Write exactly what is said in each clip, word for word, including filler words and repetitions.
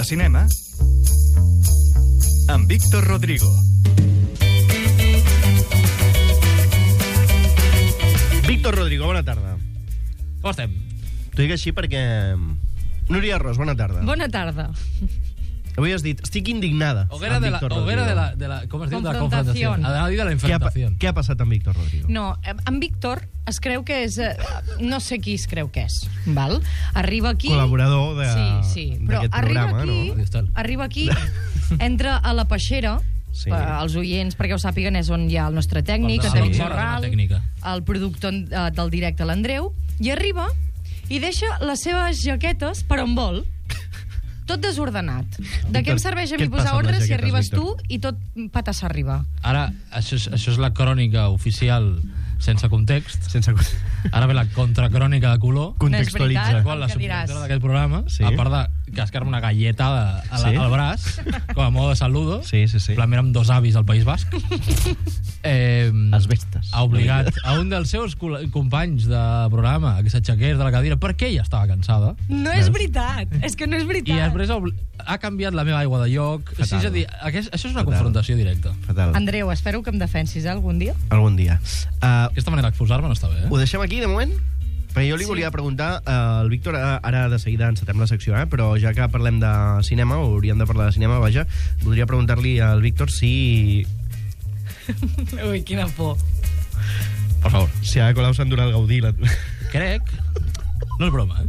de cinema amb Víctor Rodrigo. Víctor Rodrigo, bona tarda. Com estem? T'ho dic així perquè... Núria Ros, bona tarda. Bona tarda. Avui has dit, estic indignada. Hoguera amb de la, Víctor hoguera de Rodrigo. la, de la... Com es diu? De la Confrontació. confrontació. Ha dit de la Què ha, enfrentació. què ha passat amb Víctor Rodrigo? No, en Víctor es creu que és... eh, No sé qui es creu que és, val? Arriba aquí... Col·laborador de- Sí, sí, però d'aquest arriba programa, aquí, no? Estel. arriba aquí, entra a la peixera, Sí. per als oients, perquè ho sàpiguen, és on hi ha el nostre tècnic, El en de- David sí, Morral, la tècnica. el productor eh, del directe, l'Andreu, i arriba i deixa les seves jaquetes per on vol. Tot desordenat. De què em serveix a què mi et passa posar amb ordre les si jaquetes, arribes Víctor? tu i tot patas arriba? Ara, això és, això és la crònica oficial sense context. Sense Ara ve la contracrònica de color. contextualitzar. veritat. Qual la Què diràs? subdirectora d'aquest programa, Sí. a part de cascar-me una galletada a la, Sí. al braç, com a modo de saludo, Sí, sí, sí. en plan, érem dos avis al País Basc, eh, Les vestes. ha obligat a un dels seus col- companys de programa que s'aixequés de la cadira perquè ella estava cansada, No és veritat, és que no és veritat. i després ha, obli- ha canviat la meva aigua de lloc. Fatal. Sí, és a dir, aquest, això és una Fatal. confrontació directa. Fatal. Andreu, espero que em defensis eh, algun dia. Algun dia. Uh, Aquesta manera d'exposar-me no està bé, eh? ho deixem aquí, de moment? Perquè jo li Sí. volia preguntar, uh, el Víctor, uh, ara de seguida encetem la secció, eh? Però ja que parlem de cinema, o hauríem de parlar de cinema, vaja, voldria preguntar-li al Víctor si... Ui, quina por. Per favor. Si a Colau s'ha endurat el Gaudí. La... Crec... No és broma, eh?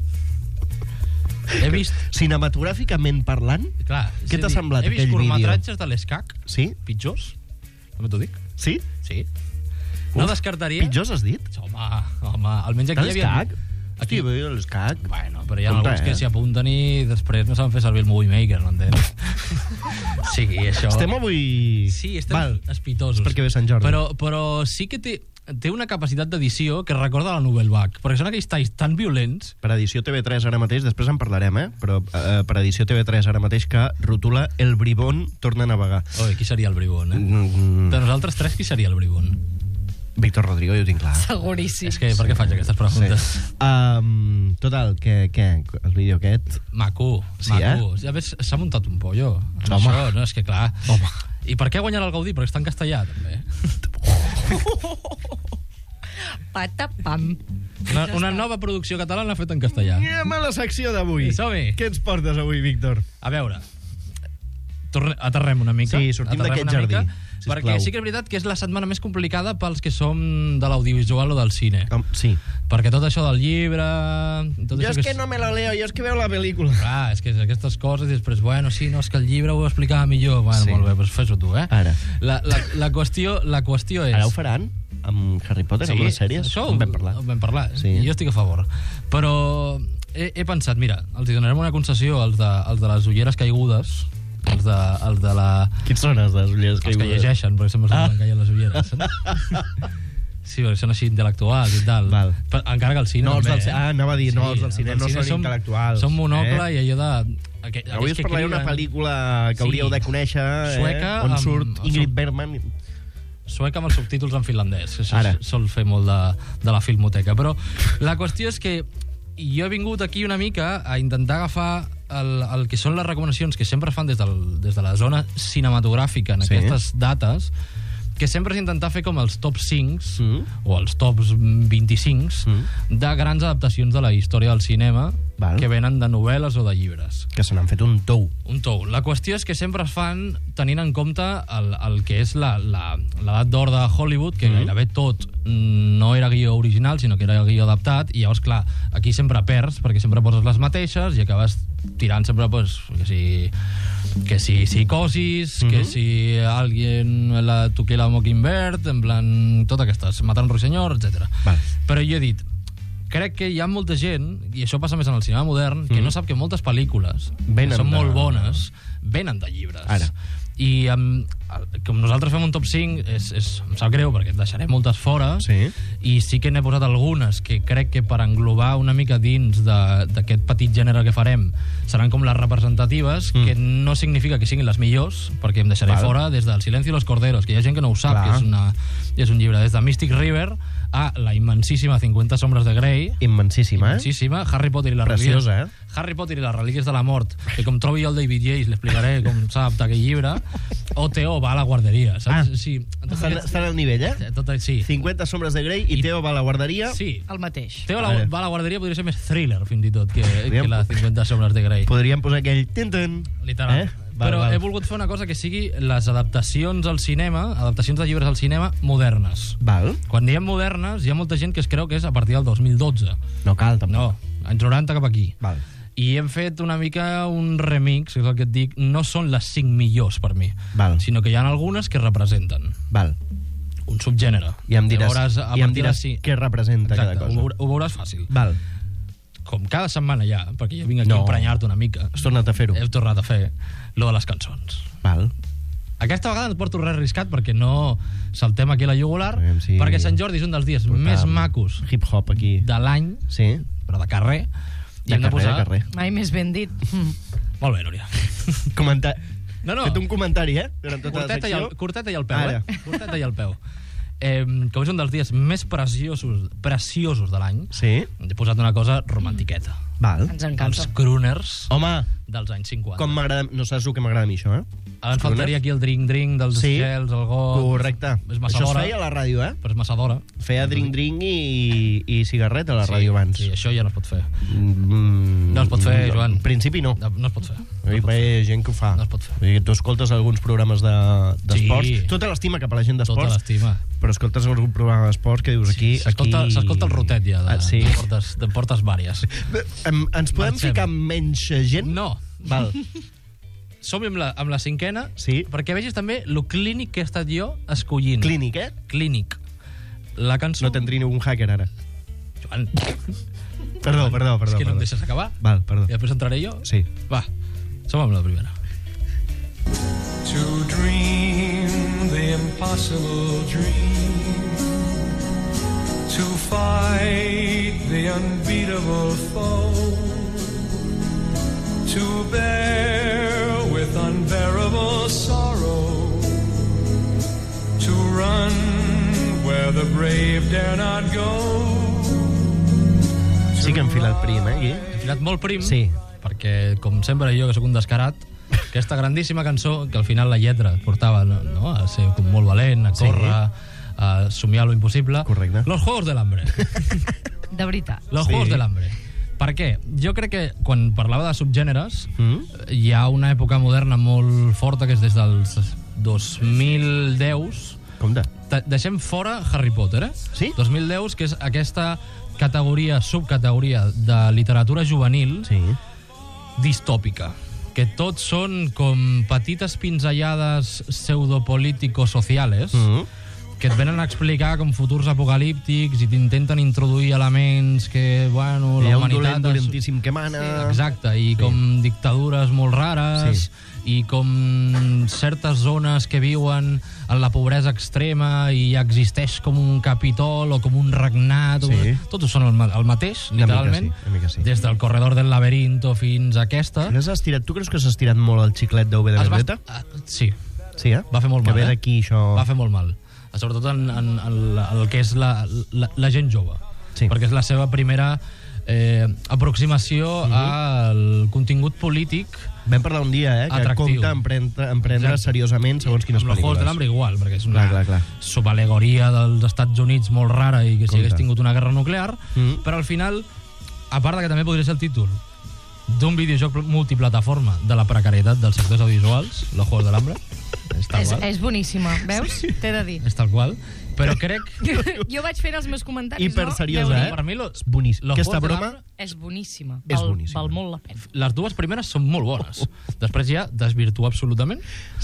He vist... Cinematogràficament parlant? Clar, Què és t'ha a dir, semblat, he vist aquell vídeo? curtmetratges de l'Escac Sí? pitjors, també t'ho dic. Sí? Sí. No Uf, descartaria... Pitjors has dit? Home, home, almenys aquí De hi havia... l'escac? Aquí... Hosti, vull dir, l'escac. Bueno, però hi ha Compte, alguns que eh? s'hi apunten i després no saben fer servir el Movie Maker, m'entens? Sí, això... Estem avui... Sí, estem Val. espitosos. És perquè ve Sant Jordi. Però, però sí que té, té una capacitat d'edició que recorda la Nouvelle Vague, perquè són aquells talls tan violents. Per edició T V tres ara mateix, després en parlarem, eh? Però eh, per edició T V tres ara mateix que rotula El bribón torna a navegar. Oi, qui seria el bribón, eh? Mm, De nosaltres tres, qui seria el bribón? Víctor Rodrigo, jo ho tinc clar. Seguríssim. És que per què faig aquestes preguntes? Um, total, què, què? El vídeo aquest... Maco, Sí, maco. Ja ves, s'ha muntat un pollo. Amb Home. això, no? És que clar... Home. I per què guanyarà el Gaudí? Perquè està en castellà, també. Patapam. Una, una nova producció catalana feta en castellà. Anem a la secció d'avui. Som-hi. Què ens portes avui, Víctor? A veure, torne, aterrem una mica. Sí, sortim aterrem d'aquest una jardí, mica, sisplau. perquè sí que és veritat que és la setmana més complicada pels que som de l'audiovisual o del cine. Com, sí. Perquè tot això del llibre... Tot Jo això és que no me la leo, jo és que veu la pel·lícula. Clar, és que és aquestes coses i després, bueno, sí, no, és que el llibre ho explicava millor. Bueno, Sí. sí. Molt bé, doncs fes-ho tu, eh? Ara. La, la, la, qüestió, la qüestió és... Ara ho faran amb Harry Potter, amb les sèries? Això en vam parlar. Ho vam parlar, Sí. i jo estic a favor. Però he, he pensat, mira, els hi donarem una concessió als de, als de les ulleres caigudes, els de, els de la... Quins són els de les ulleres Els que llegeixen, perquè sempre Ah. se'm caien les ulleres. Sí, perquè són així intel·lectuals i tal. Val. Però, encara que al cine No, els també, del, ah, anava a dir, no, els del els cine del no cine són intel·lectuals. Són monocle eh? i allò de... Aqu Avui us parlaré d'una pel·lícula que Sí. hauríeu de conèixer, Sueca, eh? on amb- surt amb- Ingrid Bergman. Sueca amb els subtítols en finlandès. Això Ara. sol fer molt de, de la filmoteca. Però la qüestió és que jo he vingut aquí una mica a intentar agafar el, el que són les recomanacions que sempre es fan des, del, des de la zona cinematogràfica en Sí. aquestes dates, que sempre és intentar fer com els top cinc Mm. o els tops vint-i-cinc Mm. de grans adaptacions de la història del cinema Val. que venen de novel·les o de llibres. Que se n'han fet un tou. Un tou. La qüestió és que sempre es fan tenint en compte el, el que és la- la- l'edat d'or de Hollywood, que Mhm. gairebé tot mm, no era guió original, sinó que era guió adaptat, i llavors, clar, aquí sempre perds, perquè sempre poses les mateixes i acabes tirant sempre, pues, que si, que si psicosis, Mhm. que si alguien la toqué la Mockingbird, en plan, tot aquestes, Matar un ruixenyor, etcètera. Val. Però jo he dit, crec que hi ha molta gent, i això passa més en el cinema modern, que Mhm. no sap que moltes pel·lícules Venen que són de- molt bones venen de llibres. Ara. I um, com nosaltres fem un top cinc, és, és, em sap greu perquè et deixaré moltes fora, Sí. i sí que n'he posat algunes que crec que per englobar una mica dins de- d'aquest petit gènere que farem seran com les representatives, Mm. que no significa que siguin les millors, perquè em deixaré Val. fora des del Silencio y los corderos, que hi ha gent que no ho sap, Clar. que és, una, és un llibre, des de Mystic River a la immensíssima cinquanta sombres de Grey. Immensíssima, eh? Immensíssima. Harry Potter i les Preciosa, relíquies. eh? Harry Potter i les relíquies de la mort, que com trobi jo el David Yates l'explicaré com s'ha adaptat aquell llibre. O Teo va a la guarderia, saps? Ah, sí. Estan, estan al nivell, eh? Tot, sí. cinquanta sombres de Grey i, I- Teo va a la guarderia. Sí. El mateix. Teo la, Vale. va a la guarderia podria ser més thriller, fins i tot, que, Podríem- que la cinquanta sombres de Grey. Podríem posar aquell tinten. Literal. Eh? Val, Però val. he volgut fer una cosa que sigui les adaptacions al cinema, adaptacions de llibres al cinema modernes. Val. Quan diem modernes, hi ha molta gent que es creu que és a partir del dos mil dotze. No cal, tampoc. No, anys noranta cap aquí. Val. I hem fet una mica un remix, que és el que et dic, no són les cinc millors per mi, Val. sinó que hi ha algunes que representen Val. un subgènere. I em diràs, Llavors, a i em partir diràs d'ací- què representa Exacte, cada ho, cosa. veure- ho veuràs fàcil. Val. Com cada setmana ja, perquè jo vinc aquí No. a emprenyar-te una mica. Has tornat a fer-ho. He tornat a fer lo de les cançons. Val. Aquesta vegada no et porto res arriscat perquè no saltem aquí a la jugular, Aviam si- perquè Sant Jordi és un dels dies Portàvem més macos Hip-hop aquí. de l'any, Sí. però de carrer. I De hem de carrer, posar... de carrer. Mai més ben dit. Mm. Molt bé, Núria. Comenta... No, no. Fet un comentari, eh? Durant tota la Curteta i, secció. el, curteta i el peu, Ara. eh? Curteta i el peu. Eh, com és un dels dies més preciosos, preciosos de l'any, Sí. he posat una cosa romantiqueta. Val. Ens encanta. Els crooners Home, dels anys cinquanta. com m'agrada... No saps el que m'agrada a mi, això, eh? Ara ens faltaria aquí el drink-drink dels Sí. gels, el got... Correcte. És massa Això es d'hora. feia a la ràdio, eh? Però és massa d'hora. Feia drink-drink i, i cigarret a la ràdio abans. Sí, això ja no es pot fer. Mm, No es pot fer, no, Joan. En principi no. No, no es pot fer. No hi ha gent que ho fa. No es pot fer. Vull dir, tu escoltes alguns programes de- d'esports. Sí. De, Tota l'estima cap a la gent Tota d'esports. l'estima. Però escoltes algun programa d'esports que dius aquí... S'escolta aquí... s'escolta el rotet ja, de, Ah, sí. de, portes, de portes vàries. Em, ens podem Marxem. ficar amb menys gent? No. Val. Som amb la, amb la cinquena, Sí. perquè vegis també lo clínic que he estat jo escollint. Clínic, eh? Clínic. La cançó... No tindria ningú hacker ara. Joan, Perdó, perdó, perdó. és que no perdó. em deixes acabar. Val, perdó. I després entraré jo. Sí. Va, som amb la primera. To dream the impossible dream, to fight the unbeatable foe, to bear with unbearable sorrow, to run where the brave dare not go. Sí que enfila el prim, eh, aquí? He filat molt prim, Sí. perquè, com sempre, jo, que sóc un descarat, aquesta grandíssima cançó, que al final la lletra et portava no, no, a ser com molt valent, a Sí. córrer, a somiar lo impossible. Correcte. Los Juegos del Hambre. De veritat. Los Sí. Juegos del Hambre. Per què? Jo crec que quan parlava de subgèneres, Mm? hi ha una època moderna molt forta, que és des dels dos mil deu. Compte. De- Deixem fora Harry Potter, eh? Sí? dos mil deu, que és aquesta categoria, subcategoria de literatura juvenil Sí. distòpica, que tots són com petites pinzellades pseudopolítico-sociales, Mm? que et venen a explicar com futurs apocalíptics i t'intenten introduir elements que, bueno, Hi la ha un humanitat... dolent es- dolentíssim que mana. Exacte, i com dictadures molt rares, Sí. i com certes zones que viuen en la pobresa extrema i existeix com un capitol o com un regnat. Sí. O... Tots són el, ma- el mateix, Una mica literalment. sí, una mica sí. Des del corredor del laberinto fins a aquesta. Has estirat, tu creus que s'ha estirat molt el xiclet d'U V de Es va- Vendetta? ah, Sí, Sí, eh? va fer molt que mal, ve eh? d'aquí, això... va fer molt mal. Sobretot en, en, en la- el que és la, la, la gent jove. Sí. Perquè és la seva primera eh, aproximació Mhm. al contingut polític. Vam parlar un dia, eh? Que Atractiu. compta en prendre, en prendre Exacte. seriosament segons quines Amb els Juegos pel·lícules. de l'Hambre igual, perquè és una Clar, clar, clar. subalegoria dels Estats Units molt rara i que si Compte. hagués tingut una guerra nuclear, Mm. però al final, a part de que també podria ser el títol d'un videojoc multiplataforma de la precarietat dels sectors audiovisuals, los Juegos de l'Hambre, és tal És, qual. és boníssima, veus? T'he de dir. És tal qual. Però crec... Jo vaig fent els meus comentaris, Hiper no? seriosa, Deu eh? dir. Per mi, lo, És boníssim. Los Aquesta Juegos de broma... l'Hambre, És boníssima. És val, boníssima. Val molt la pena. les dues primeres són molt bones. Després ja desvirtua absolutament.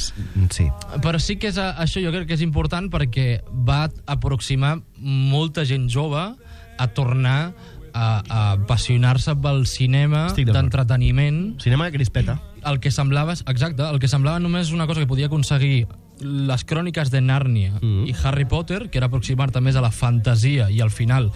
Sí. Però sí que és a, això jo crec que és important perquè va aproximar molta gent jove a tornar a, a apassionar-se pel cinema Estic d'acord. d'entreteniment. Cinema de crispeta. El que semblava, exacte, el que semblava només una cosa que podia aconseguir les cròniques de Nàrnia Mm. i Harry Potter, que era aproximar-te més a la fantasia, i al final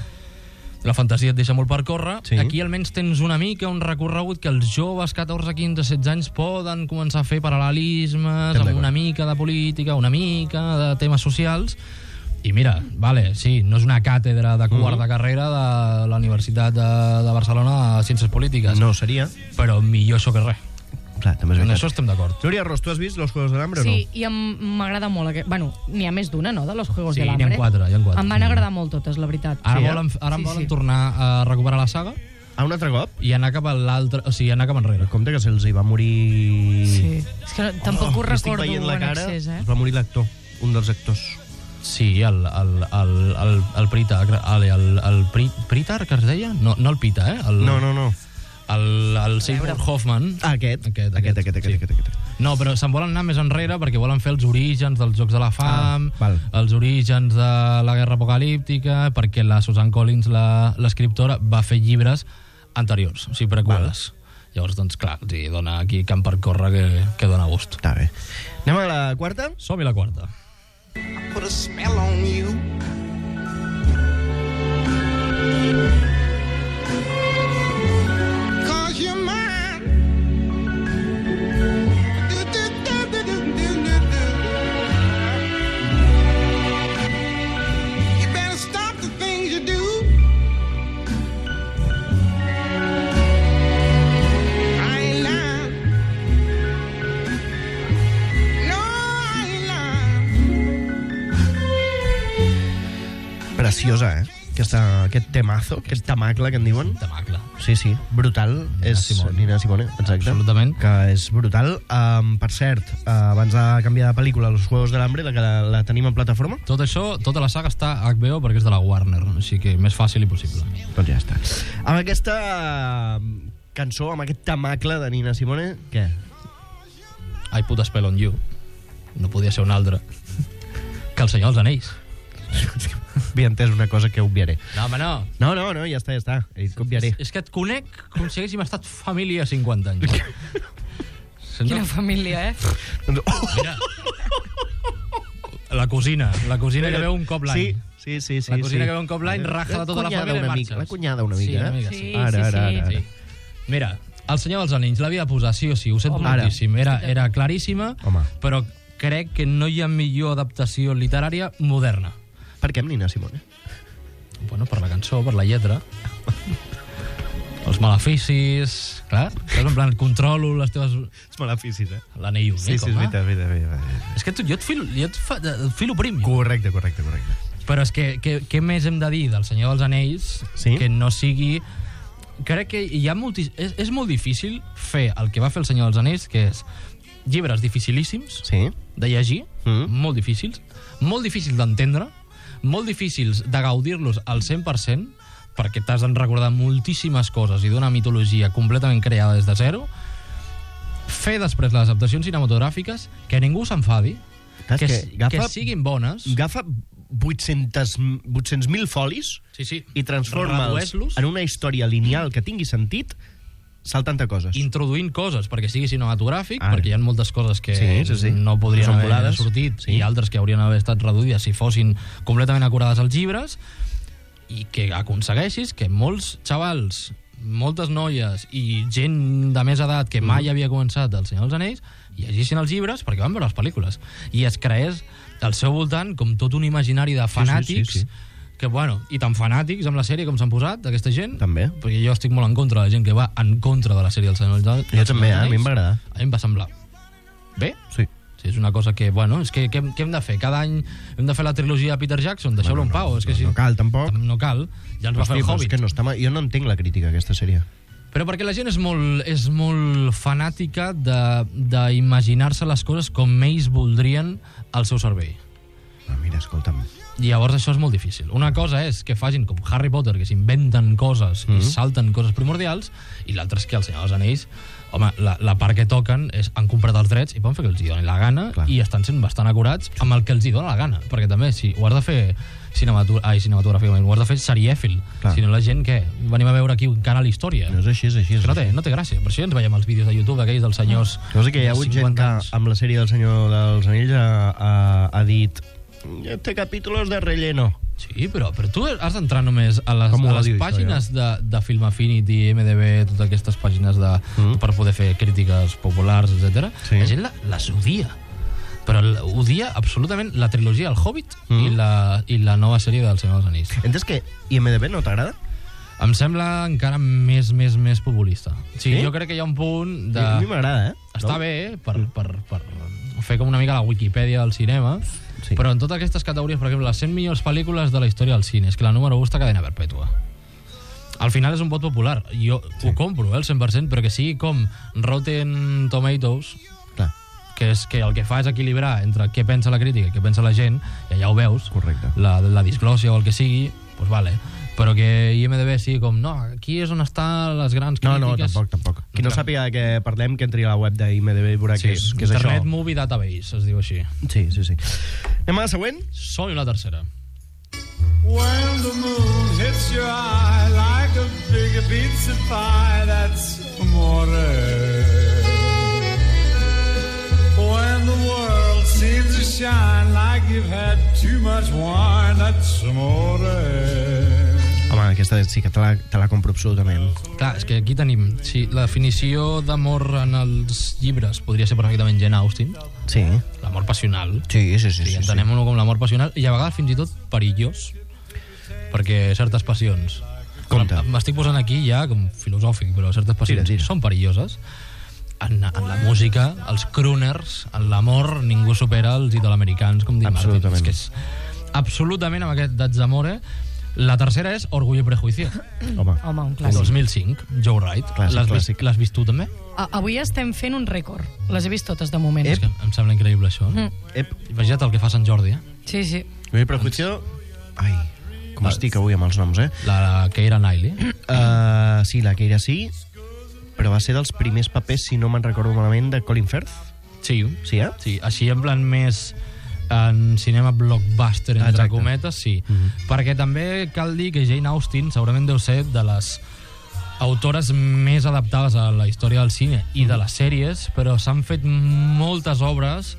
la fantasia et deixa molt per córrer. Sí. Aquí almenys tens una mica un recorregut que els joves catorze, quinze, setze anys poden començar a fer paral·lelismes Estem amb d'acord. una mica de política, una mica de temes socials, I mira, vale, sí, no és una càtedra de quart de carrera de la Universitat de, de Barcelona a Ciències Polítiques. No seria. Però millor això que res. Clar, també és En veritat. això estem d'acord. Núria Ros, tu has vist Los Juegos del Hambre o no? Sí, i em- m'agrada molt. Aquest... Bueno, n'hi ha més d'una, no?, de Los Juegos Sí, del n'hi ha Hambre. quatre, hi ha quatre. Em van agradar molt totes, la veritat. Ara Sí, eh? volen, ara Sí, volen sí. tornar a recuperar la saga Ah, un altre cop? i anar cap a l'altre... O sigui, anar cap enrere. Compte que se'ls hi va morir... Sí. És que no, tampoc ho que estic recordo veient la en cara, accés, eh? es va morir l'actor, un dels actors. Sí, el, el, el, el, el Prita, el, el, el Pri, Pritar, que es deia? No, no el Pita, eh? El, No, no, no. El, el Seymour Hoffman. Ah, aquest. Aquest, Aquest, aquest, aquest, aquest, sí. aquest, aquest. No, però se'n volen anar més enrere perquè volen fer els orígens dels Jocs de la Fam, Ah, val. els orígens de la Guerra Apocalíptica, perquè la Susan Collins, la- l'escriptora, va fer llibres anteriors, o sigui, prequeles. Llavors, doncs, clar, els hi dona aquí camp per córrer que, que dona gust. Està bé. Anem a la quarta? Som-hi la quarta. Put a spell on you. Cause you're mine. Do, do, do, do, do, do, do, do. You better stop the things you do. I ain't lying. No, I ain't lying. Preciosa, eh? Aquesta, aquest temazo, aquest tamacle que en diuen. Tamacle. Sí, sí, brutal. Nina és Simone. Nina Simone, exacte. Absolutament. Que és brutal. Um, per cert, uh, abans de canviar de pel·lícula, Los Juegos del Hambre, la que la, la tenim en plataforma, Tot això, tota la saga està a H B O perquè és de la Warner, així que més fàcil i possible. doncs ja està. Amb aquesta uh, cançó, amb aquest tamacle de Nina Simone, què? I put a spell on you. No podia ser un altre que el Senyor dels Anells. Havia entès una cosa que obviaré. No, home, no. No, no, no, ja està, ja està. He dit que obviaré. És, és que et conec com si haguéssim estat família cinquanta anys. Quina família, eh? Mira. La cosina, la cosina que veu un cop l'any. Sí, sí, sí. sí La cosina sí. que veu un cop l'any, raja de tota la cunyada família i una marxes. mica, la cunyada una mica, Sí, una eh? mica, Sí, sí. Ara, sí, ara, sí. ara. Sí. Mira, El Senyor dels Anells l'havia de posar sí o sí, ho sento Home. Ara. moltíssim. Era, era claríssima, Home. però crec que no hi ha millor adaptació literària moderna. Per què amb Nina Simone? Bueno, per la cançó, per la lletra. Els maleficis... Clar, saps? En plan, controlo les teves... Els maleficis, eh? L'anell únic, Sí, sí, és home. veritat, veritat, veritat. És que tu, jo et filo, jo et, fa, et filo prim. jo. Correcte, correcte, correcte. Però és que, que què més hem de dir del Senyor dels Anells Sí? que no sigui... Crec que hi ha molti... és, és molt difícil fer el que va fer el Senyor dels Anells, que és llibres dificilíssims Sí? de llegir, Mm. molt difícils, molt difícils d'entendre, molt difícils de gaudir-los al cent per cent, perquè t'has de recordar moltíssimes coses i d'una mitologia completament creada des de zero, fer després les adaptacions cinematogràfiques, que ningú s'enfadi, Clar, que, és que, que agafa- que siguin bones, Agafa vuit-cents mil folis sí, sí, i transforma'ls redueix-los, en una història lineal que tingui sentit saltant-te coses. introduint coses perquè sigui cinematogràfic, Ara. perquè hi ha moltes coses que Sí, sí, sí. no podrien No són haver volades. sortit Sí. i altres que haurien d'haver estat reduïdes si fossin completament acurades als llibres, i que aconsegueixis que molts xavals, moltes noies i gent de més edat que mai havia començat El Senyor dels Anells llegissin els llibres perquè van veure les pel·lícules i es creés al seu voltant com tot un imaginari de fanàtics sí, sí. que, bueno, i tan fanàtics amb la sèrie com s'han posat, aquesta gent, També. perquè jo estic molt en contra de la gent que va en contra de la sèrie del Senyor dels Jo també, eh? A mi em va agradar. A mi em va semblar bé. Sí. Sí, és una cosa que, bueno, és que què, què hem de fer? Cada any hem de fer la trilogia de Peter Jackson? Deixeu-lo Bueno, en pau. no, és que no, si... no cal, tampoc. No cal. Ja ens va fer Hosti, el però és Hobbit. que no està mal. Jo no entenc la crítica, a aquesta sèrie. Però perquè la gent és molt, és molt fanàtica de- d'imaginar-se les coses com ells voldrien al seu cervell. Ah, mira, escolta'm. I llavors això és molt difícil. Una cosa és que facin com Harry Potter, que s'inventen coses Mhm. i salten coses primordials, i l'altra és que el Senyor dels Anells, home, la, la part que toquen és han comprat els drets i poden fer que els hi doni la gana. Clar. I estan sent bastant acurats amb el que els hi dona la gana, perquè també si ho has de fer cinematu ai, cinematogràficament, ho has de fer serièfil. Clar. Si no, la gent, què? Venim a veure aquí un canal Història. No és així, és així. És Que no té, així. no té gràcia. Per això ja ens veiem els vídeos de YouTube aquells dels senyors Que vols dir que hi ha de hagut gent que cinquanta anys. amb la sèrie del Senyor dels Anells ha, ha, ha dit este capítol és de relleno. Sí, però, però tu has d'entrar només a les, Com ho a va les dir, això, pàgines de, de Film Affinity, M D B, totes aquestes pàgines de, Mm. per poder fer crítiques populars, etcètera. Sí. La gent la, les odia. però l- odia absolutament la trilogia El Hobbit mm. i, la, i la nova sèrie del Senyor dels Anells. Entens que I M D B no t'agrada? Em sembla encara més, més, més populista. O sigui, Sí? jo crec que hi ha un punt de... A mi m'agrada, eh? Està No? bé per, per, per fer com una mica la Wikipedia del cinema, Sí. però en totes aquestes categories, per exemple, les cent millors pel·lícules de la història del cine, és que la número u està Cadena Perpètua. Al final és un vot popular. Jo sí. ho compro, eh, el cent per cent, però que sigui com Rotten Tomatoes, Clar, que és que el que fa és equilibrar entre què pensa la crítica i què pensa la gent, i allà ho veus, correcte. la, la disglòsia o el que sigui, doncs vale. Però que I M D B sigui com, no, aquí és on estan les grans No, crítiques. no, tampoc, tampoc. Qui no Clar. sàpiga de què parlem, que entri a la web d'I M D B i veurà Sí, què és, què és això. Internet Movie Database, es diu així. Sí, sí, sí. Anem a la següent? Som la tercera. When the moon hits your eye like a big pizza pie, that's amore. When the world seems to shine like you've had too much wine, that's amore. Home, aquesta sí que te la, te la compro absolutament. Clar, és que aquí tenim... Sí, la definició d'amor en els llibres podria ser perfectament Jane Austen, Sí. l'amor passional. Sí, sí, sí. Sí, sí, entenem-ho com l'amor passional i a vegades fins i tot perillós, perquè certes passions... Compte. M'estic posant aquí ja com filosòfic, però certes passions Tira, tira. són perilloses. En, en la música, els crooners, en l'amor, ningú supera els italoamericans, com diu Martin. Absolutament. És que és absolutament amb aquest D'Azamore. La tercera és Orgullo i Prejuicio, Home. Home, un del clàssic. dos mil cinc, Joe Wright. Clàssic, L'has clàssic. vist, l'has vist tu també? A, avui estem fent un rècord. Les he vist totes de moment. És que em sembla increïble això. No? Mm. Ep, Imagina't el que fa Sant Jordi, eh? Sí, sí. mi prejuicio... Ai, com estic avui amb els noms, eh? La, la Keira Knightley. Uh, sí, la Keira sí, però va ser dels primers papers, si no me'n recordo malament, de Colin Firth. Sí, Sí, eh? sí, així en plan més en cinema blockbuster, entre Exacte. cometes, sí. Mhm. Perquè també cal dir que Jane Austen segurament deu ser de les autores més adaptades a la història del cine i de les sèries, però s'han fet moltes obres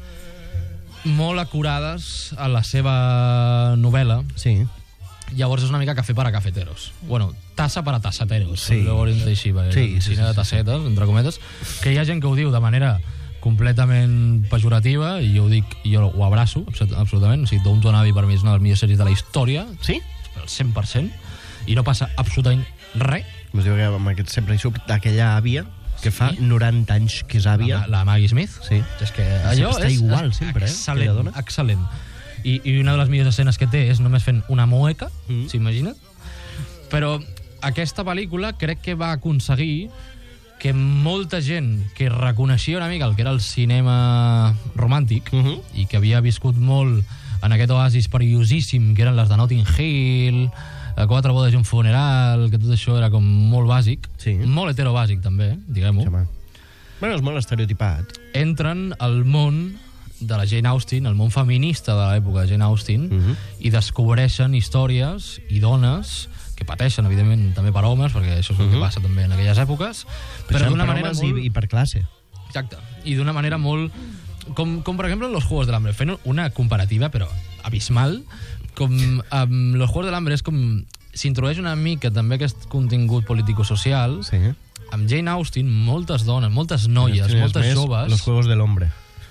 molt acurades a la seva novel·la. Sí. Llavors és una mica cafè per a cafeteros. Bueno, tassa per a tassateros. Sí. Ho hauríem de dir així, perquè Sí, el sí, cine sí, de sí, tassetes, entre cometes, que hi ha gent que ho diu de manera completament pejorativa, i jo ho dic, jo ho abraço, absolut- absolutament. O sigui, Downton Abbey per mi és una de les millors sèries de la història, Sí? al cent per cent, i no passa absolutament res. Com es diu que amb aquest sempre hi surt d'aquella àvia que fa noranta anys que és àvia. La, la Maggie Smith. Sí. És que allò Està és igual sempre, eh, excel·lent, aquella dona. excel·lent. I, I una de les millors escenes que té és només fent una mueca, Mm. s'imagina't? Però aquesta pel·lícula crec que va aconseguir que molta gent que reconeixia una mica el que era el cinema romàntic Mhm. i que havia viscut molt en aquest oasis perillosíssim que eren les de Notting Hill, eh, Quatre bodes i un funeral, que tot això era com molt bàsic, Sí. molt heterobàsic també, diguem-ho, Sí, home. Bueno, és molt estereotipat. entren al món de la Jane Austen, el món feminista de l'època de Jane Austen, Mhm. i descobreixen històries i dones que pateixen, evidentment, també per homes, perquè això és el que Mhm. passa també en aquelles èpoques, però Però d'una per manera homes molt... i, i per classe. Exacte, i d'una manera molt... Com, com per exemple en Los Juegos del Hambre, fent una comparativa, però abismal, com amb Los Juegos del Hambre és com... S'introdueix una mica també aquest contingut político-social. Sí. Amb Jane Austen, moltes dones, moltes noies, Sí, és moltes més, joves... Los Juegos del Hombre.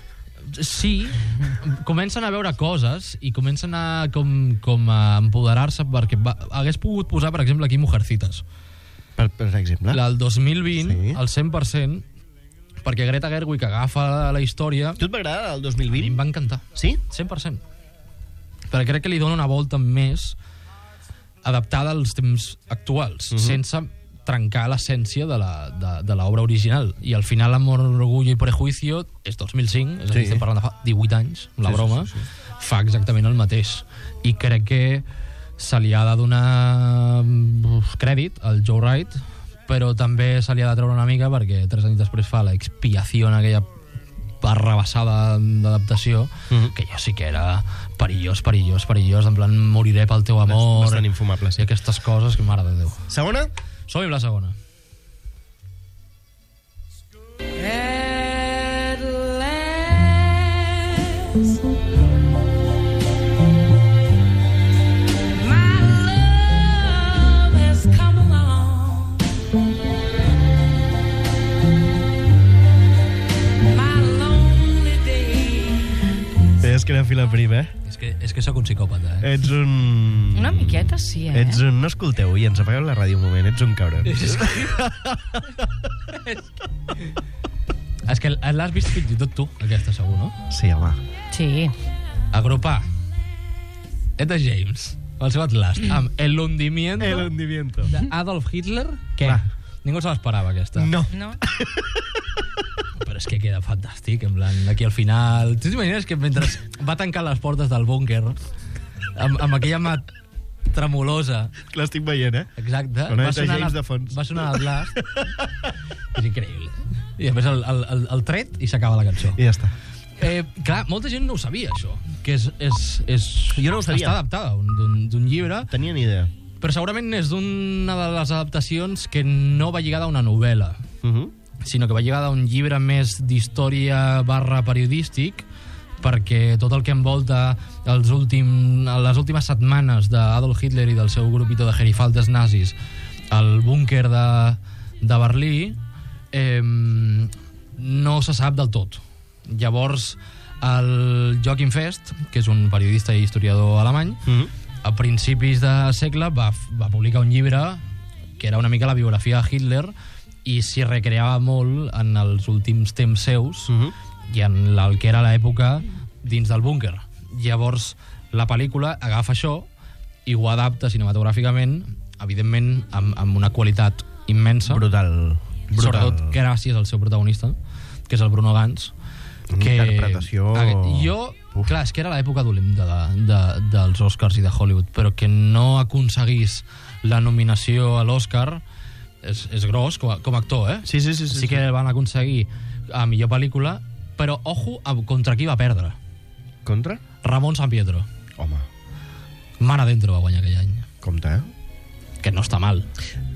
Sí, comencen a veure coses i comencen a, com, com a empoderar-se, perquè va, hagués pogut posar, per exemple, aquí Mujercitas. Per, per exemple. La del dos mil vint, Sí. al cent per cent, perquè Greta Gerwig agafa la història... Tu et va agradar el dos mil A mi vint? em va encantar. Sí? cent per cent. Perquè crec que li dona una volta més adaptada als temps actuals, Mhm. sense trencar l'essència de la- de, de l'obra original. I al final Amor, Orgullo i Prejuicio és dos mil cinc, és a dir, Sí. estem parlant de fa divuit anys, la Sí, sí, broma, sí, sí. fa exactament el mateix. I crec que se li ha de donar uf, crèdit al Joe Wright, però també se li ha de treure una mica perquè tres anys després fa la expiació en aquella arrabassada d'adaptació, Mhm. que jo sí que era perillós, perillós, perillós, en plan moriré pel teu amor, Bastant infumable, i sí. aquestes coses que mare de Déu. Segona? Som la segona. At last, my love has come along. My lonely days agafi la prima, eh? És que, és que sóc un psicòpata, eh? Ets un... Una miqueta, sí, eh? Ets un... No escolteu, i ens apagueu la ràdio un moment, ets un cabron. És que l'has vist fins i tot tu, aquesta, segur, no? Sí, home. Sí. Agrupar Eta James, el seu Atlast, amb El hundimiento El hundimiento. d'Adolf Hitler, què? Clar. Ningú se l'esperava, aquesta. No. No? Però és que queda fantàstic, en plan, aquí al final... Tu t'imagines que mentre va tancar les portes del búnquer, amb, amb aquella mà tremolosa... L'estic veient, eh? Exacte. Una Va Eta sonar, James la- de fons. va sonar Atlast. És increïble. I després el, el, el, el tret i s'acaba la cançó. I ja està. Eh, clar, molta gent no ho sabia, això. Que és... és, és Jo no ho sabia. Està adaptada d'un- d'un llibre, Tenia ni idea. però segurament és d'una de les adaptacions que no va lligada a una novel·la, Uh -huh. sinó que va lligada a un llibre més d'història barra periodístic, perquè tot el que envolta els últim, les últimes setmanes d'Adolf Hitler i del seu grupito de gerifaltes nazis al búnquer de, de Berlí eh, no se sap del tot. Llavors, el Joachim Fest, que és un periodista i historiador alemany, Uh -huh. a principis de segle va, va publicar un llibre que era una mica la biografia de Hitler i s'hi recreava molt en els últims temps seus Uh -huh. i en el que era l'època dins del búnquer. Llavors, la pel·lícula agafa això i ho adapta cinematogràficament, evidentment, amb, amb una qualitat immensa. Brutal. Brutal. Sobretot gràcies al seu protagonista, que és el Bruno Gantz. Una interpretació- Eh, Jo, Uf. clar, és que era l'època dolenta de, de, dels Oscars i de Hollywood, però que no aconseguís la nominació a l'Oscar és, és gros, com a, com a actor, eh? Sí, sí, sí. sí, Sí que van aconseguir a millor pel·lícula, però, ojo, a- contra qui va perdre? Contra? Ramon San Pietro. Home, Mar Adentro va guanyar aquell any. compte, eh? Que no està mal,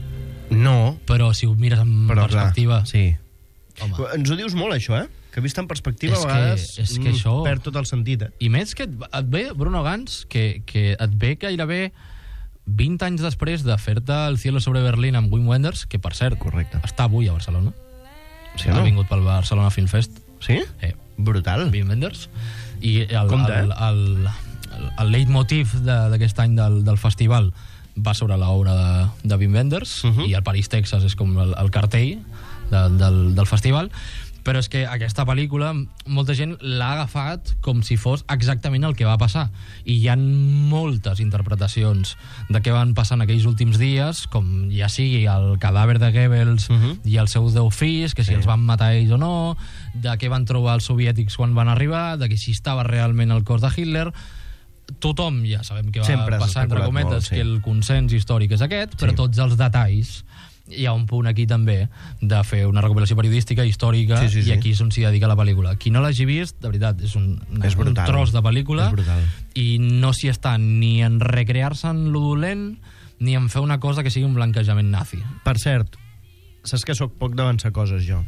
No, però si ho mires amb però perspectiva... clar, sí. Home. Però ens ho dius molt, això, eh? Que vist en perspectiva, És a que- vegades és que mm, això- perd tot el sentit, eh? I més que et, et ve Bruno Gantz, que, que et ve gairebé vint anys després de fer-te El cielo sobre Berlín amb Wim Wenders, que, per cert, Correcte. està avui a Barcelona. Sí, Ha no? vingut pel Barcelona Film Fest. Sí? Eh, Brutal. Wim Wenders. I el, Compte, el, eh? el, el, el leitmotiv de- d'aquest any del, del festival va sobre l'obra de, de Wim Wenders, Uh -huh. i el París, Texas és com el, el cartell de, del, del festival. Però és que aquesta pel·lícula molta gent l'ha agafat com si fos exactament el que va passar, i hi ha moltes interpretacions de què van passar en aquells últims dies, com ja sigui el cadàver de Goebbels Uh -huh. i els seus deu fills, que si Sí. els van matar ells o no, de què van trobar els soviètics quan van arribar, de que si estava realment el cos de Hitler. Tothom ja sabem què va Sempre has passar, entre especulat cometes, molt, sí. que el consens històric és aquest, però Sí. tots els detalls hi ha un punt aquí també de fer una recopilació periodística, històrica, Sí, sí, sí. i aquí és on s'hi dedica la pel·lícula. Qui no l'hagi vist, de veritat, és un, És un brutal. tros de pel·lícula, És brutal. i no s'hi està ni en recrear-se en lo dolent ni en fer una cosa que sigui un blanquejament nazi. Per cert, saps que sóc poc d'avançar coses, jo.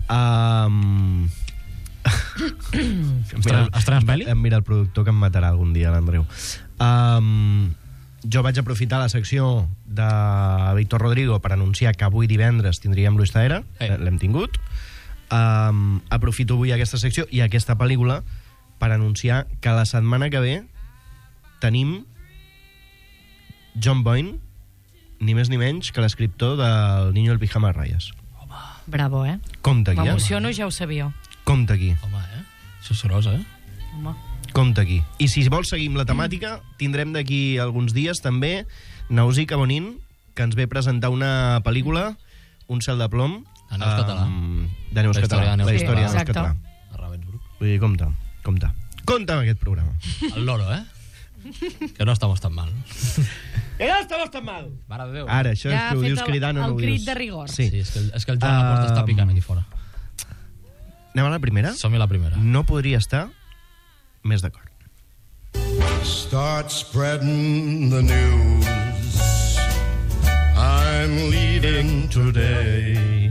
Um... Estre- estrenes pel·li? Em mira el productor que em matarà algun dia, l'Andreu. Um... Jo vaig aprofitar la secció de Víctor Rodrigo per anunciar que avui divendres tindríem Luis Taera, Eh. l'hem tingut. Um, aprofito avui aquesta secció i aquesta pel·lícula per anunciar que la setmana que ve tenim John Boyne, ni més ni menys que l'escriptor del Niño del Pijama de Rayas. Bravo, eh? Compte aquí, eh? M'emociono, ja ho sabia. Compte aquí, Home, eh? Això és grosa, eh? Home. compte aquí. I si vols seguir amb la temàtica, tindrem d'aquí alguns dies també Nausicaa Bonin, que ens ve a presentar una pel·lícula, Un cel de plom, De Neus Català. um, de Neus La història Català. de Neus La història de Català. Neus Català. A Ravensbrück. Vull dir, compte, compte. Compte amb aquest programa. El loro, eh? Que no estamos tan mal. Que no estamos tan mal! Mare de Déu. Ara, això Ja és ha que ho fet dius el- cridant o el no ho crit dius. de rigor. Sí. Sí, és que, el- és que el Joan Laporta està picant aquí fora. Anem a la primera? Som-hi a la primera. No podria estar més d'acord. Start spreading the news. I'm leaving today.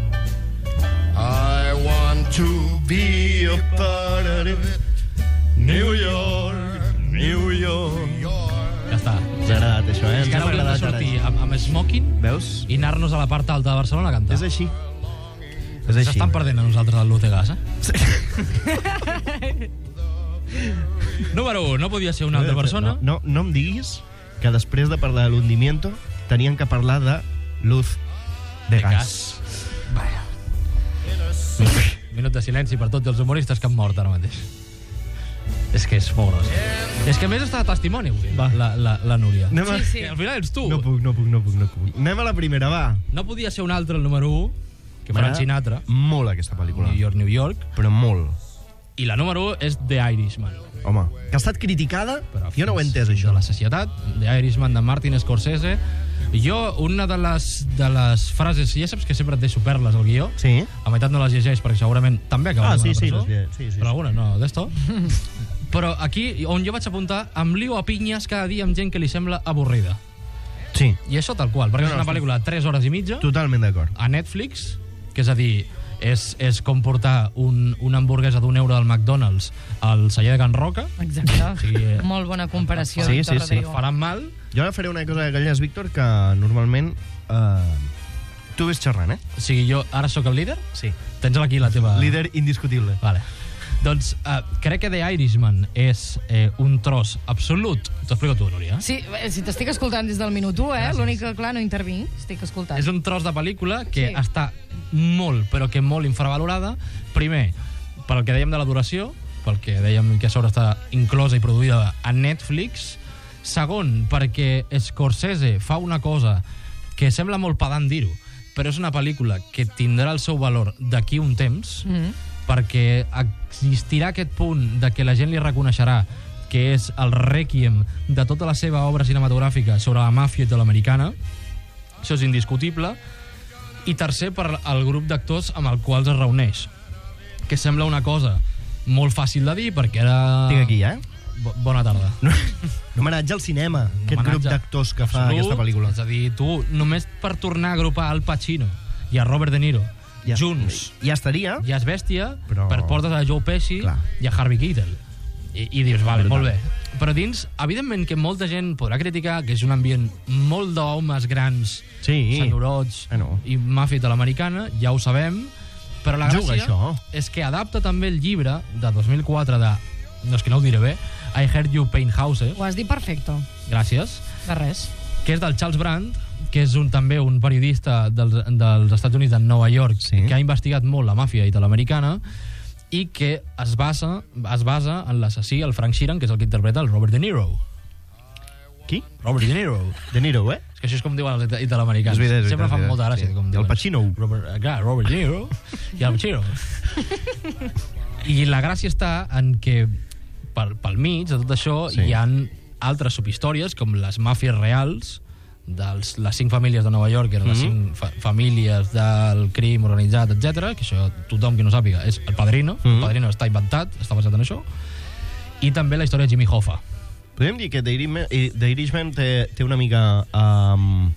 I want to be a part of it. New York, New York. Ja està. Ens ha agradat, això, eh? És que ara hauríem de sortir amb, amb smoking Veus? i anar-nos a la part alta de Barcelona a cantar. És així. És així. S'estan perdent a nosaltres el Luz de Gas, eh? Número un, no podia ser una altra persona. No, no, no em diguis que després de parlar de l'hundimiento tenien que parlar de luz de, De gas. gas. Vaja. Minut de silenci per tots els humoristes que han mort ara mateix. És que és molt gros. És que a més està de testimoni avui, Va. la, la, la Núria. Anem a... Sí, sí. Que al final ets tu. No puc, no puc, no puc, no puc. Anem a la primera, va. No podia ser un altre el número un, que Frank Sinatra, Molt aquesta pel·lícula. New York, New York, Però molt. i la número un és The Irishman. Home, que ha estat criticada, Però jo no ho he fins entès, això. De la societat, The Irishman de Martin Scorsese. Jo, una de les, de les frases, ja saps que sempre et deixo perles al guió, Sí? a meitat no les llegeix perquè segurament també acabarem Ah, sí, a la sí, presó, les lle- sí, sí, però sí. alguna no, d'esto. Però aquí, on jo vaig apuntar, amb lío a pinyes cada dia amb gent que li sembla avorrida. Sí, I això tal qual, perquè No, és no, una estic- pel·lícula de tres hores i mitja totalment d'acord. a Netflix, que és a dir, és, és com portar un, una hamburguesa d'un euro del McDonald's al celler de Can Roca. Exacte. Sí, eh. Molt bona comparació, Sí, Víctor sí, sí. Rodrigo. Faran mal. Jo ara faré una cosa que calles, Víctor, que normalment eh, tu ves xerrant, eh? O sigui, jo ara sóc el líder? Sí. Tens aquí la teva... Líder indiscutible. Vale. Doncs uh, crec que The Irishman és eh, un tros absolut. T'ho explico tu, Núria. Sí, eh, si t'estic escoltant des del minut u, eh? Gràcies. L'únic que, clar, no intervinc. Estic escoltant. És un tros de pel·lícula que Sí. està molt, però que molt infravalorada. Primer, per el que dèiem de la duració, pel que dèiem que a sobre està inclosa i produïda a Netflix. Segon, perquè Scorsese fa una cosa que sembla molt pedant dir-ho, però és una pel·lícula que tindrà el seu valor d'aquí un temps, Mm. perquè existirà aquest punt de que la gent li reconeixerà que és el rèquiem de tota la seva obra cinematogràfica sobre la màfia italoamericana. Això és indiscutible. I tercer, per el grup d'actors amb el qual es reuneix, que sembla una cosa molt fàcil de dir, perquè era... Estic aquí, eh? Bo- Bona tarda. No, no homenatge al cinema, aquest Homenatge grup d'actors que fa absolut. aquesta pel·lícula. És a dir, tu, només per tornar a agrupar Al Pacino i a Robert De Niro Ja, junts, ja estaria. ja és bèstia, Però- per portes a Joe Pesci Clar. i a Harvey Keitel. I, i dius, vale, Brutal. molt bé. Però dins, evidentment que molta gent podrà criticar que és un ambient molt d'homes grans, Sí. senyorots Ah, no. i màfia italoamericana, ja ho sabem, però la Juga gràcia això. és que adapta també el llibre de dos mil quatre de, no és que no ho diré bé, I Heard You Paint Houses, Ho has dit perfecto. gràcies, De res. que és del Charles Brandt, que és un, també un periodista dels, dels Estats Units de Nova York, Sí. que ha investigat molt la màfia italoamericana i que es basa, es basa en l'assassí, el Frank Sheeran, que és el que interpreta el Robert De Niro. Qui? Robert De Niro. De Niro, eh? És que això és com diuen els ita- italoamericans. És veritat, és Sempre veritat, fan és molta veritat, gràcia. sí. Com I el diuen. Pacino. Robert, eh, clar, Robert De Niro i el Pacino. I la gràcia està en que pel, pel mig de tot això Sí. hi han altres subhistòries, com les màfies reals, de les cinc famílies de Nova York, que eren les Mhm. cinc fa famílies del crim organitzat, etcètera, que això tothom que no sàpiga és el Padrino. Mhm. El Padrino està inventat, està basat en això. I també la història de Jimmy Hoffa. Podem dir que The Irishman, eh, The Irishman té, té una mica... Um,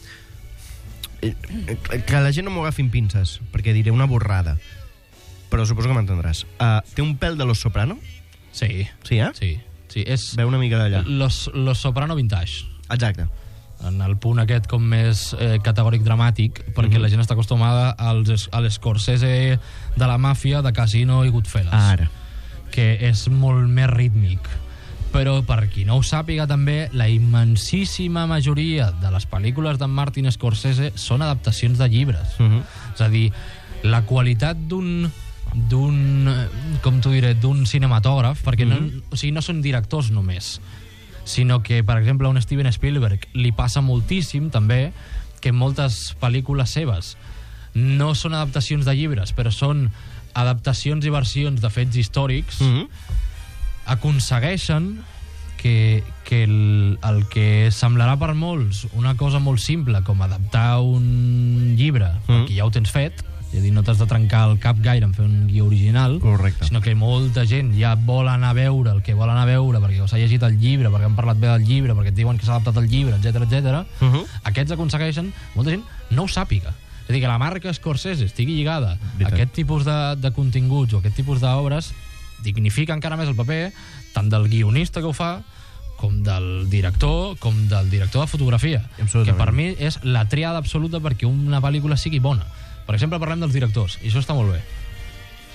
eh, que la gent no m'ho agafi amb pinces, perquè diré una borrada. Però suposo que m'entendràs. Uh, té un pèl de Los Soprano? Sí, Sí, eh? sí. sí és Veu una mica d'allà. Los, los Soprano Vintage. Exacte. En el punt aquest com més eh, categòric dramàtic, perquè Mhm. la gent està acostumada als, a l'Scorsese de la màfia, de Casino i Goodfellas, Ara. que és molt més rítmic. Però per qui no ho sàpiga també, la immensíssima majoria de les pel·lícules de Martin Scorsese són adaptacions de llibres. Uh -huh. És a dir, la qualitat d'un d'un, eh, com t'ho diré, d'un cinematògraf, perquè no, o sigui, no són directors només, sinó que, per exemple, a un Steven Spielberg li passa moltíssim, també, que moltes pel·lícules seves no són adaptacions de llibres, però són adaptacions i versions de fets històrics, Uh -huh. aconsegueixen que, que el, el que semblarà per molts una cosa molt simple, com adaptar un llibre, Mm. perquè ja ho tens fet, és a dir, no t'has de trencar el cap gaire en fer un guió original, Correcte. sinó que molta gent ja vol anar a veure el que vol anar a veure perquè s'ha llegit el llibre, perquè han parlat bé del llibre, perquè et diuen que s'ha adaptat el llibre, etcètera, etcètera. Uh -huh. Aquests aconsegueixen, molta gent no ho sàpiga. És a dir, que la marca Scorsese estigui lligada a Veritat. aquest tipus de, de continguts o aquest tipus d'obres dignifica encara més el paper tant del guionista que ho fa com del director, com del director de fotografia, Absolutament. que per mi és la triada absoluta perquè una pel·lícula sigui bona. Per exemple, parlem dels directors, i això està molt bé.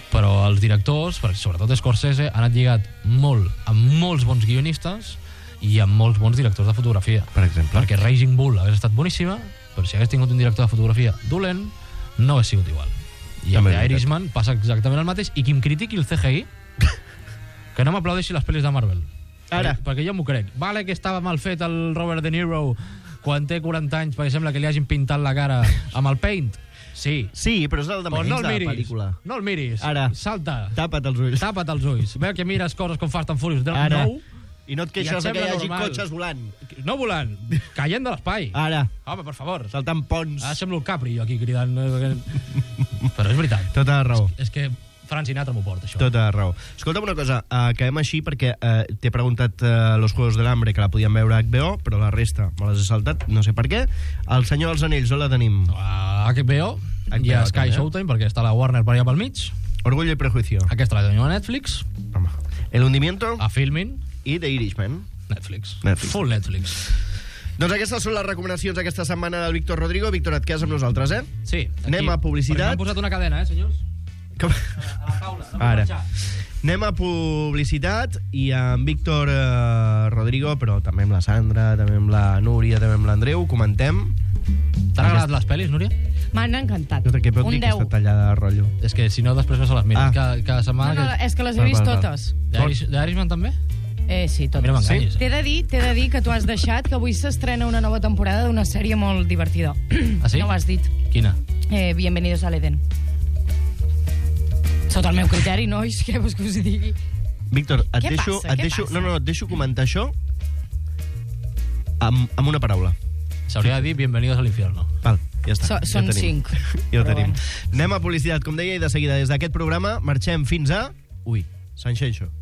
però els directors, sobretot Scorsese, han anat lligat molt amb molts bons guionistes i amb molts bons directors de fotografia. Per exemple. Perquè Raging Bull hagués estat boníssima, però si hagués tingut un director de fotografia dolent, no hagués sigut igual. I amb The Irishman passa exactament el mateix, i qui em critiqui el C G I, que no m'aplaudeixi les pel·lis de Marvel. Ara. Perquè, perquè jo m'ho crec. Vale que estava mal fet el Robert De Niro quan té quaranta anys, perquè sembla que li hagin pintat la cara amb el paint. Sí. Sí, però és el de Pues menys no el de la miris. pel·lícula. No el miris. Ara. Salta. Tapa't els ulls. Tapa't els ulls. Veu que mires coses com Fast and Furious Ara. nou. I no et I queixes et de que sembla hi hagi normal. cotxes volant. No volant. Caient de l'espai. Ara. Home, per favor. Saltant ponts. Ara sembla el Capri, jo aquí cridant. eh, perquè- Però és veritat. Tota la raó. És que Frank Sinatra m'ho porta, això. Tota la raó. Escolta'm una cosa, uh, acabem així perquè uh, t'he preguntat uh, Los Juegos del Hambre, que la podíem veure a H B O, però la resta me les he saltat, no sé per què. El Senyor dels Anells, on la tenim? A H B O H B O i a Sky també. Showtime, perquè està la Warner per allà pel mig. Orgullo y Prejuicio. Aquesta la tenim a Netflix, Home. El Hundimiento a Filmin, i The Irishman. Netflix. Netflix. Full Netflix. Doncs aquestes són les recomanacions aquesta setmana del Víctor Rodrigo. Víctor, et quedes amb nosaltres, eh? Sí. Aquí, Anem a publicitat. perquè m'han posat una cadena, eh, senyors? Com? A la taula. No Ara. Ara. Anem a publicitat i amb Víctor eh, Rodrigo, però també amb la Sandra, també amb la Núria, també amb l'Andreu, comentem. T'han agradat les pel·lis, Núria? M'han encantat. Tot el que pot Un dir deu. aquesta tallada de rotllo. És que si no, després no se les mires. Ah. Cada, cada No, setmana... no, que... és que les he Val, vist val, val. totes. The Irish- The Irishman també? Eh, sí, A mi no totes. m'enganyis. T'he de dir, t'he de dir que tu has deixat que avui s'estrena una nova temporada d'una sèrie molt divertida. Ah, sí? No ho has dit. Quina? Eh, Bienvenidos al Eden. Sota el meu criteri, nois, què vols que us digui? Víctor, et Què deixo, passa? et Què deixo, passa? no, no, et deixo comentar això amb, amb una paraula. S'hauria de dir Bienvenidos al infierno. Val, ja està. So, ja són tenim. cinc. Ja ho Però tenim. bueno. Anem a publicitat, com deia, i de seguida des d'aquest programa marxem fins a... Ui, Sunshine Show.